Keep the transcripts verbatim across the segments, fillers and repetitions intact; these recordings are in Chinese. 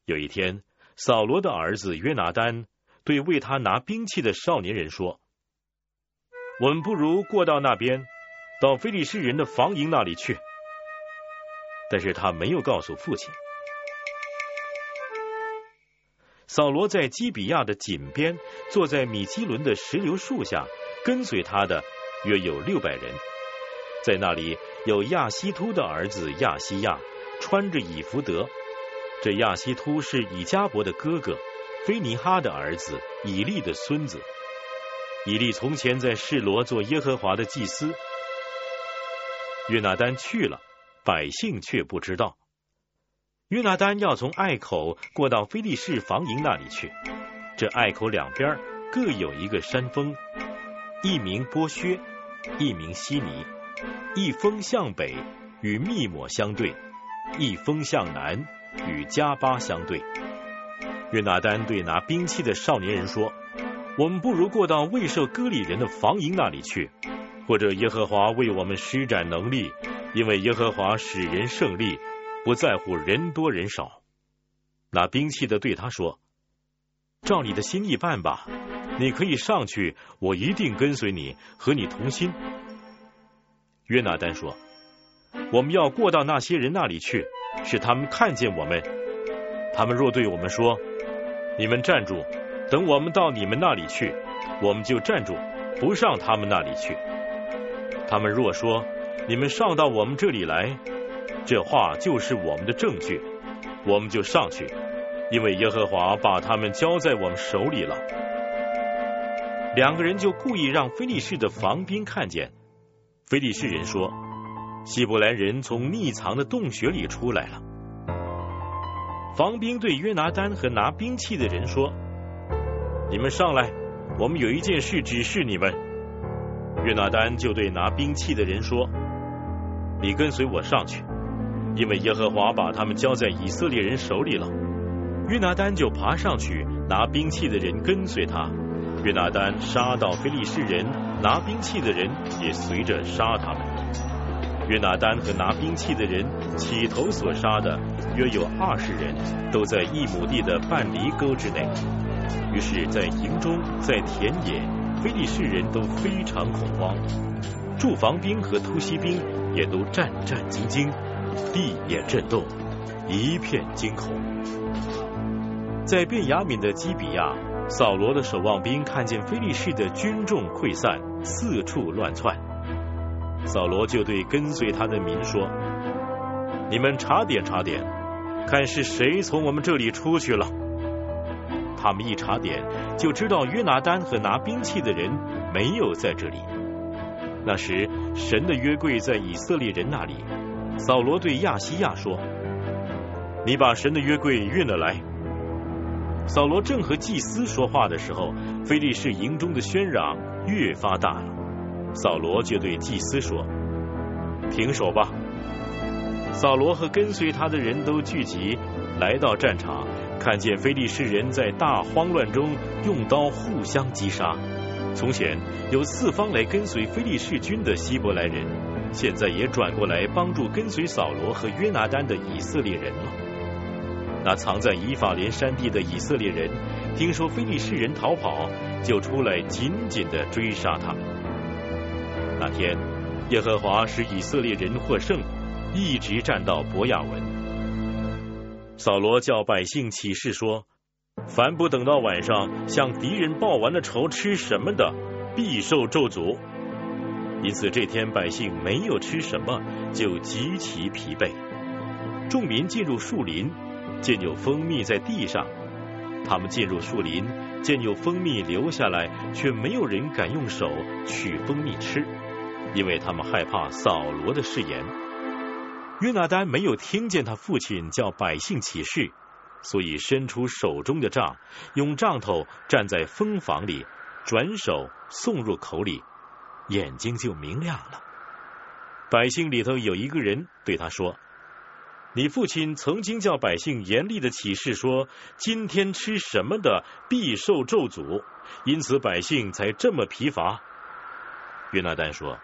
有一天，扫罗的儿子约拿单对为他拿兵器的少年人说：我们不如过到那边，到非利士人的防营那里去。但是他没有告诉父亲。扫罗在基比亚的井边，坐在米基伦的石榴树下，跟随他的约有六百人。在那里有亚希突的儿子亚西亚，穿着以弗得。这亚希突是以迦伯的哥哥，菲尼哈的儿子，以利的孙子。以利从前在示罗做耶和华的祭司。约拿单去了，百姓却不知道。约拿单要从隘口过到非利士防营那里去，这隘口两边各有一个山峰，一名波薛，一名西尼，一峰向北与密抹相对，一峰向南与加巴相对。约拿单对拿兵器的少年人说：我们不如过到未受割礼人的防营那里去，或者耶和华为我们施展能力，因为耶和华使人胜利，不在乎人多人少。拿兵器的对他说：照你的心意办吧，你可以上去，我一定跟随你，和你同心。约拿单说：我们要过到那些人那里去，使他们看见我们。他们若对我们说：你们站住，等我们到你们那里去，我们就站住，不上他们那里去。他们若说：你们上到我们这里来，这话就是我们的证据，我们就上去，因为耶和华把他们交在我们手里了。两个人就故意让非利士的防兵看见。非利士人说：希伯兰人从匿藏的洞穴里出来了。防兵对约拿单和拿兵器的人说：你们上来，我们有一件事指示你们。约拿单就对拿兵器的人说：你跟随我上去，因为耶和华把他们交在以色列人手里了。约拿单就爬上去，拿兵器的人跟随他。约拿单杀到非利士人，拿兵器的人也随着杀他们。约拿单和拿兵器的人起头所杀的约有二十人，都在一亩地的半犁沟之内。于是，在营中，在田野，非利士人都非常恐慌，驻防兵和突袭兵也都战战兢兢，地也震动，一片惊恐。在便雅悯的基比亚，扫罗的守望兵看见非利士的军众溃散，四处乱窜。扫罗就对跟随他的民说：你们查点查点，看是谁从我们这里出去了。他们一查点，就知道约拿单和拿兵器的人没有在这里。那时神的约柜在以色列人那里。扫罗对亚西亚说：你把神的约柜运了来。扫罗正和祭司说话的时候，非利士营中的喧嚷越发大了。扫罗就对祭司说：停手吧。扫罗和跟随他的人都聚集，来到战场，看见非利士人在大慌乱中用刀互相击杀。从前有四方来跟随非利士军的希伯来人，现在也转过来帮助跟随扫罗和约拿单的以色列人了。那藏在以法莲山地的以色列人听说非利士人逃跑，就出来紧紧地追杀他们。那天耶和华使以色列人获胜，一直战到伯亚文。扫罗叫百姓起誓说：凡不等到晚上向敌人报完了仇吃什么的，必受咒诅。因此这天百姓没有吃什么，就极其疲惫。众民进入树林，见有蜂蜜在地上，他们进入树林，见有蜂蜜流下来，却没有人敢用手取蜂蜜吃，因为他们害怕扫罗的誓言。约拿单没有听见他父亲叫百姓起誓，所以伸出手中的杖，用杖头站在蜂房里，转手送入口里，眼睛就明亮了。百姓里头有一个人对他说：你父亲曾经叫百姓严厉的起誓说，今天吃什么的必受咒诅，因此百姓才这么疲乏。约拿单说：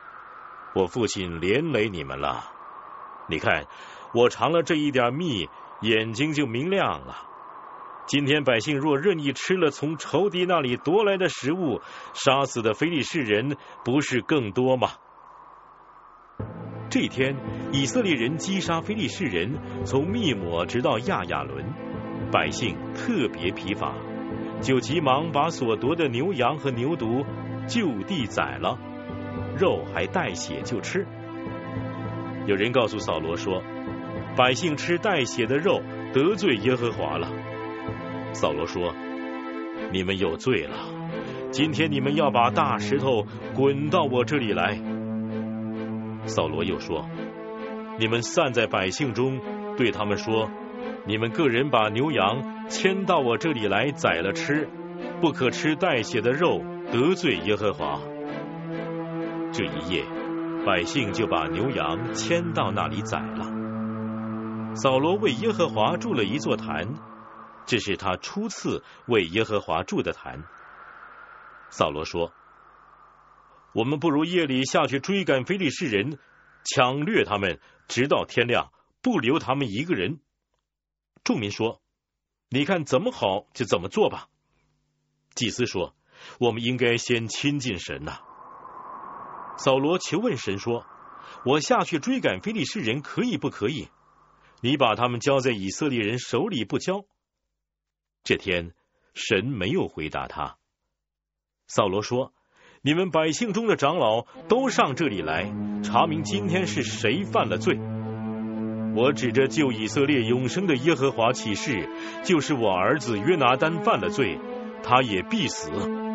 我父亲连累你们了，你看我尝了这一点蜜， 眼睛就明亮了。今天百姓若任意吃了从仇敌那里夺来的食物，杀死的非利士人不是更多吗？这天，以色列人击杀非利士人，从密抹直到亚亚伦，百姓特别疲乏，就急忙把所夺的牛羊和牛犊就地宰了，肉还带血就吃。有人告诉扫罗说，百姓吃带血的肉得罪耶和华了。扫罗说，你们有罪了，今天你们要把大石头滚到我这里来。扫罗又说，你们散在百姓中，对他们说，你们个人把牛羊牵到我这里来宰了吃，不可吃带血的肉，得罪耶和华。这一夜，百姓就把牛羊牵到那里宰了。扫罗为耶和华筑了一座坛，这是他初次为耶和华筑的坛。扫罗说，我们不如夜里下去追赶非利士人，抢掠他们，直到天亮，不留他们一个人。众民说，你看怎么好就怎么做吧。祭司说，我们应该先亲近神呐、啊。扫罗求问神说，我下去追赶非利士人可以不可以？你把他们交在以色列人手里不交？这天神没有回答他。扫罗说，你们百姓中的长老都上这里来，查明今天是谁犯了罪。我指着救以色列永生的耶和华起誓，就是我儿子约拿单犯了罪，他也必死。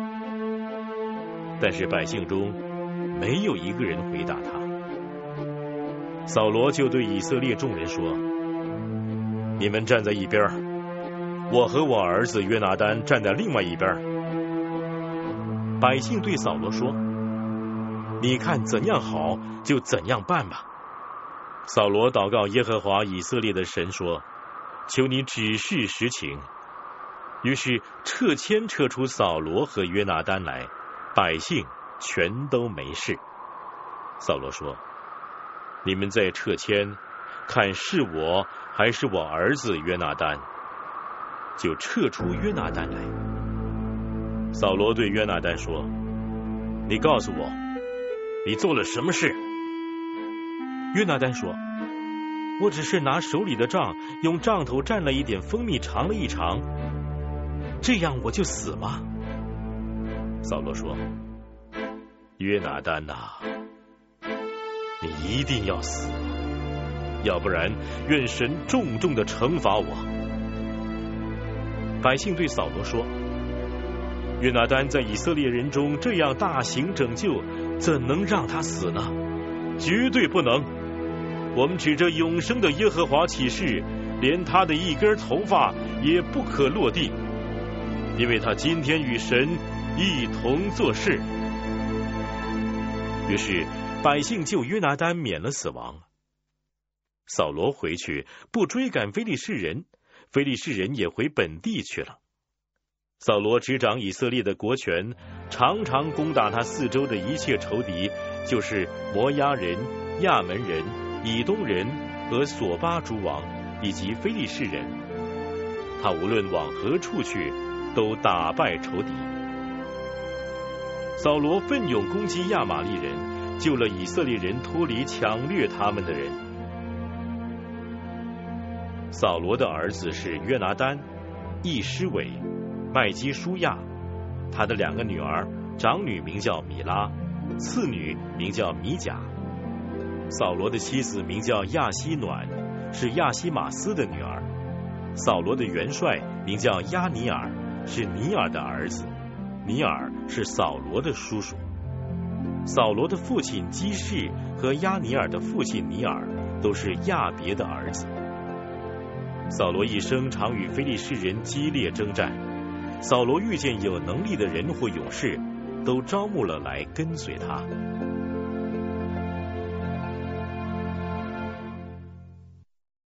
但是百姓中没有一个人回答他。扫罗就对以色列众人说，你们站在一边，我和我儿子约拿单站在另外一边。百姓对扫罗说，你看怎样好就怎样办吧。扫罗祷告耶和华以色列的神说，求你指示实情。于是撤迁撤出扫罗和约拿单来，百姓全都没事。扫罗说，你们再撤迁，看是我还是我儿子约拿单，就撤出约拿单来。扫罗对约拿单说，你告诉我，你做了什么事？约拿单说，我只是拿手里的杖，用杖头蘸了一点蜂蜜尝了一尝，这样我就死吗？扫罗说，约拿单呐、啊，你一定要死，要不然愿神重重的惩罚我。百姓对扫罗说，约拿单在以色列人中这样大行拯救，怎能让他死呢？绝对不能！我们指着永生的耶和华起誓，连他的一根头发也不可落地，因为他今天与神一同做事。于是百姓救约拿单免了死亡。扫罗回去不追赶非利士人，非利士人也回本地去了。扫罗执掌以色列的国权，常常攻打他四周的一切仇敌，就是摩押人、亚门人、以东人和索巴诸王，以及非利士人。他无论往何处去，都打败仇敌。扫罗奋勇攻击亚玛力人，救了以色列人脱离抢掠他们的人。扫罗的儿子是约拿单、易施伟、麦基舒亚，他的两个女儿，长女名叫米拉，次女名叫米甲。扫罗的妻子名叫亚希暖，是亚希马斯的女儿。扫罗的元帅名叫亚尼尔，是尼尔的儿子，尼尔是扫罗的叔叔。扫罗的父亲基士和亚尼尔的父亲尼尔都是亚别的儿子。扫罗一生常与非利士人激烈征战，扫罗遇见有能力的人或勇士，都招募了来跟随他。